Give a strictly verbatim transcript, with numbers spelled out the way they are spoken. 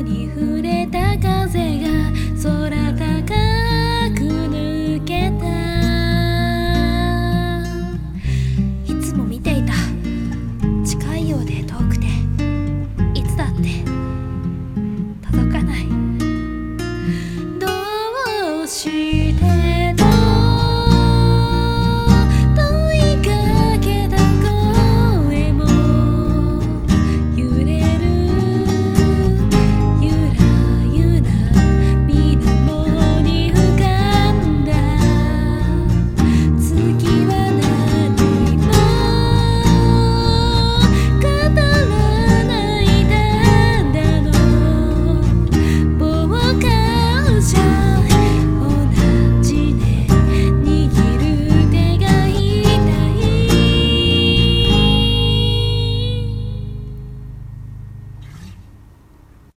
に触れた風が空高く抜けた。いつも見ていた、近いようで遠くていつだって届かない。どうし